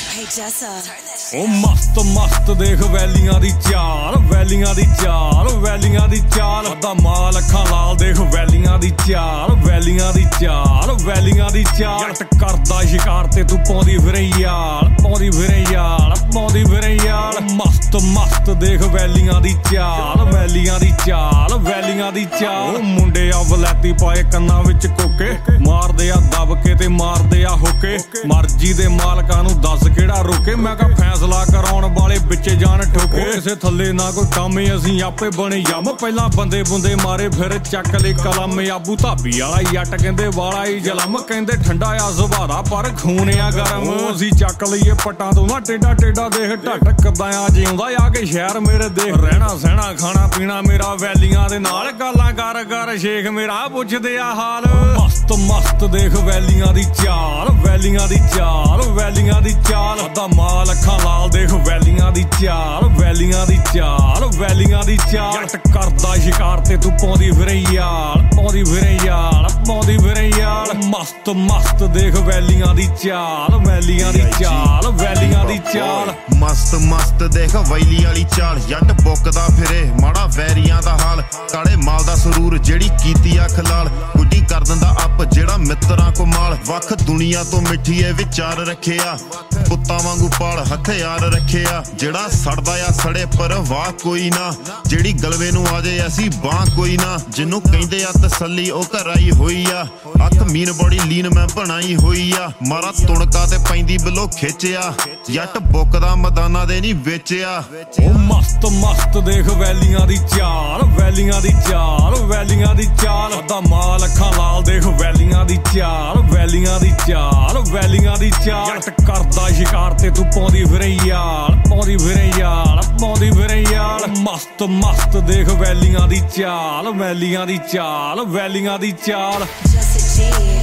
ਉਹ ਮਸਤ ਮਸਤ ਦੇਖ ਵੈਲੀਆਂ ਦੀ ਚਾਲ, ਵੈਲੀਆਂ ਦੀ ਚਾਲ, ਵੈਲੀਆਂ ਦੀ ਚਾਲ। ਅੱਧਾ ਮਾਲ ਅੱਖਾਂ ਲਾਲ ਦੇਖ ਵੈਲੀਆਂ ਦੀ ਚਾਲ, ਵੈਲੀਆਂ ਦੀ ਚਾਲ, ਵੈਲੀਆਂ ਦੀ ਚਾਲ। ਜੱਟ ਕਰਦਾ ਸ਼ਿਕਾਰ ਤੇ ਤੂੰ ਪਾਉਂਦੀ ਫਿਰੇ ਯਾਲ, ਪਾਉਂਦੀ ਫਿਰੇ ਯਾਲ, ਪਾਉਂਦੀ ਫਿਰੇ ਯਾਲ। ਮਸਤ ਮਸਤ ਦੇਖ ਵੈਲੀਆਂ ਦੀ ਚਾਲ, ਵੈਲੀਆਂ ਦੀ ਚਾਲ, ਵੈਲੀਆਂ ਦੀ ਚਾਲ। ਉਹ ਮੁੰਡੇ ਆ ਵਲੈਤੀ ਪਾਏ ਕੰਨਾਂ ਵਿੱਚ ਕੋਕੇ, ਮਾਰਦੇ ਆ ਦਬ ਕੇ ਤੇ ਮਾਰਦੇ ਆ ਹੋਕੇ। ਮਰਜੀ ਦੇ ਮਾਲਕਾਂ ਨੂੰ ਦੱਸ ਕਿਹੜਾ ਰੋਕੇ, ਮੈਂ ਕਿਹਾ ਫੈਸਲਾ ਕਰਾਉਣ ਵਾਲੇ ਵਿੱਚ ਜਾਣ ਠੋਕੇ। ਕਿਸੇ ਥੱਲੇ ਨਾ ਕੋਈ ਕੰਮ ਅਸੀਂ ਆਪੇ ਬਣੇ ਯਮ, ਪਹਿਲਾਂ ਬੰਦੇ ਬੁੰਦੇ ਮਾਰੇ ਫਿਰ ਚੱਕ ਲੈ ਕਲਮ। ਆਬੂ ਧਾਬੀ ਵਾਲਾ ਜੱਟ ਕਹਿੰਦੇ ਵਾਲਾ ਹੀ ਜਲਮ, ਕਹਿੰਦੇ ਠੰਡਾ ਆ ਸੁਭਾਰਾ ਪਰ ਖੂਨ ਆ ਗਰਮ। ਅਸੀਂ ਚੱਕ ਲਈਏ ਪੱਟਾਂ ਤੋਂ ਨਾ ਟੇਡਾ ਟੇਡਾ ਦੇਖ ਢੱਟ ਕਿੱਦਾਂ ਆ ਜਿਉਂਦਾ ਆ ਕੇ ਸ਼ਹਿਰ ਮੇਰੇ ਦੇਖ। ਰਹਿਣਾ ਸਹਿਣਾ ਖਾਣਾ ਪੀਣਾ ਮੇਰਾ ਵੈਲੀਆਂ ਦੇ ਨਾਲ, ਗੱਲਾਂ ਕਰ ਕਰ ਸ਼ੇਖ ਮੇਰਾ ਪੁੱਛਦੇ ਆ ਹਾਲ। ਮਸਤ ਮਸਤ ਦੇਖ ਵੈਲੀਆਂ ਦੀ ਚਾਲ, ਵੈਲੀਆਂ ਦੀ ਚਾਲ, ਵੈਲੀਆਂ ਦੀ ਚਾਲ। ਅੱਧਾ ਮਾਲ ਅੱਖਾਂ ਲਾਲ ਦੇਖ ਵੈਲੀਆਂ ਦੀ ਚਾਲ, ਵੈਲੀਆਂ ਦੀ ਚਾਲ, ਵੈਲੀਆਂ ਦੀ ਚਾਲ। ਜੱਟ ਕਰਦਾ ਸ਼ਿਕਾਰ ਤੇ ਤੂੰ ਪਾਉਂਦੀ ਫਿਰੇ ਯਾਲ, ਪਾਉਂਦੀ ਫਿਰੇ ਯਾਲ, ਪਾਉਂਦੀ ਫਿਰੇ ਯਾਲ। ਮਸਤ ਮਸਤ ਦੇਖ ਵੈਲੀਆਂ ਦੀ ਚਾਲ, ਵੈਲੀਆਂ ਦੀ ਚਾਲ, ਵੈਲੀਆਂ ਦੀ ਚਾਲ। ਮਸਤ ਮਸਤ ਦੇਖ ਵੈਲੀ ਵਾਲੀ ਚਾਲ। ਜੱਟ ਬੁੱਕਦਾ ਫਿਰੇ ਮਾੜਾ ਵੈਰੀਆਂ ਦਾ ਹਾਲ, ਕਾਲੇ ਮਾਲ ਦਾ ਸਰੂਰ ਜਿਹੜੀ ਕੀਤੀ ਅੱਖ ਲਾਲ। ਗੁੱਡੀ ਕਰ ਦਿੰਦਾ ਅੱਪ ਜਿਹੜਾ ਮਿੱਤਰਾਂ ਕੋ ਮਾਲ। ਵੱਖ ਦੁਨੀਆ ਤੋਂ ਮਿੱਠੀ ਇਹ ਵਿਚਾਰ ਰੱਖਿਆ, ਪੁੱਤਾਂ ਵਾਂਗੂ ਪਾਲ ਹਥਿਆਰ ਰੱਖਿਆ। ਜਿਹੜਾ ਸੜਦਾ ਆ ਸੜੇ ਪਰ ਵਾਹ ਕੋਈ ਨਾ, ਜਿਹੜੀ ਗਲਵੇ ਨੂੰ ਆ ਜੇ ਅਸੀਂ ਬਾਹ ਕੋਈ ਨਾ। ਜਿਹਨੂੰ ਕਹਿੰਦੇ ਆ ਤਸੱਲੀ ਉਹ ਘਰ ਆਈ ਹੋਈ ਆ, ਅੱਖ ਮੀਨ ਬੜੀ ਲੀਨ ਮੈਂ ਬਣਾਈ ਹੋਈ ਆ। ਮਾਰਾ ਤੁਣਕਾ ਤੇ ਪੈਂਦੀ ਬਿਲੋ ਖਿੱਚਿਆ, ਜੱਟ ਬੁੱਕਦਾ ਮੈਦਾਨਾਂ ਦੇ ਨਹੀਂ ਵੇਚਿਆ। ਉਹ ਮਸਤ ਮਸਤ ਦੇਖ ਵੈਲੀਆਂ ਦੀ ਚਾਲ, ਵੈਲੀਆਂ ਦੀ ਚਾਲ, ਵੈਲੀਆਂ ਦੀ ਚਾਲ। ਅੱਧਾ ਮਾਲ ਅੱਖਾਂ ਲਾਲ ਦੇਖ ਵੈਲੀਆਂ ਦੀ ਚਾਲ, ਵੈਲੀਆਂ ਦੀ ਚਾਲ, ਵੈਲੀਆਂ ਦੀ ਚਾਲ। ਜੱਟ ਕਰਦਾ ਸ਼ਿਕਾਰ ਤੇ ਤੂੰ ਪਾਉਂਦੀ ਫਿਰੇ ਯਾਲ, ਪਾਉਂਦੀ ਫਿਰੇ ਯਾਲ, ਪਾਉਂਦੀ ਫਿਰੇ ਯਾਲ। ਮਸਤ ਮਸਤ ਦੇਖ ਵੈਲੀਆਂ ਦੀ ਚਾਲ, ਵੈਲੀਆਂ ਦੀ ਚਾਲ, ਵੈਲੀਆਂ ਦੀ ਚਾਲ।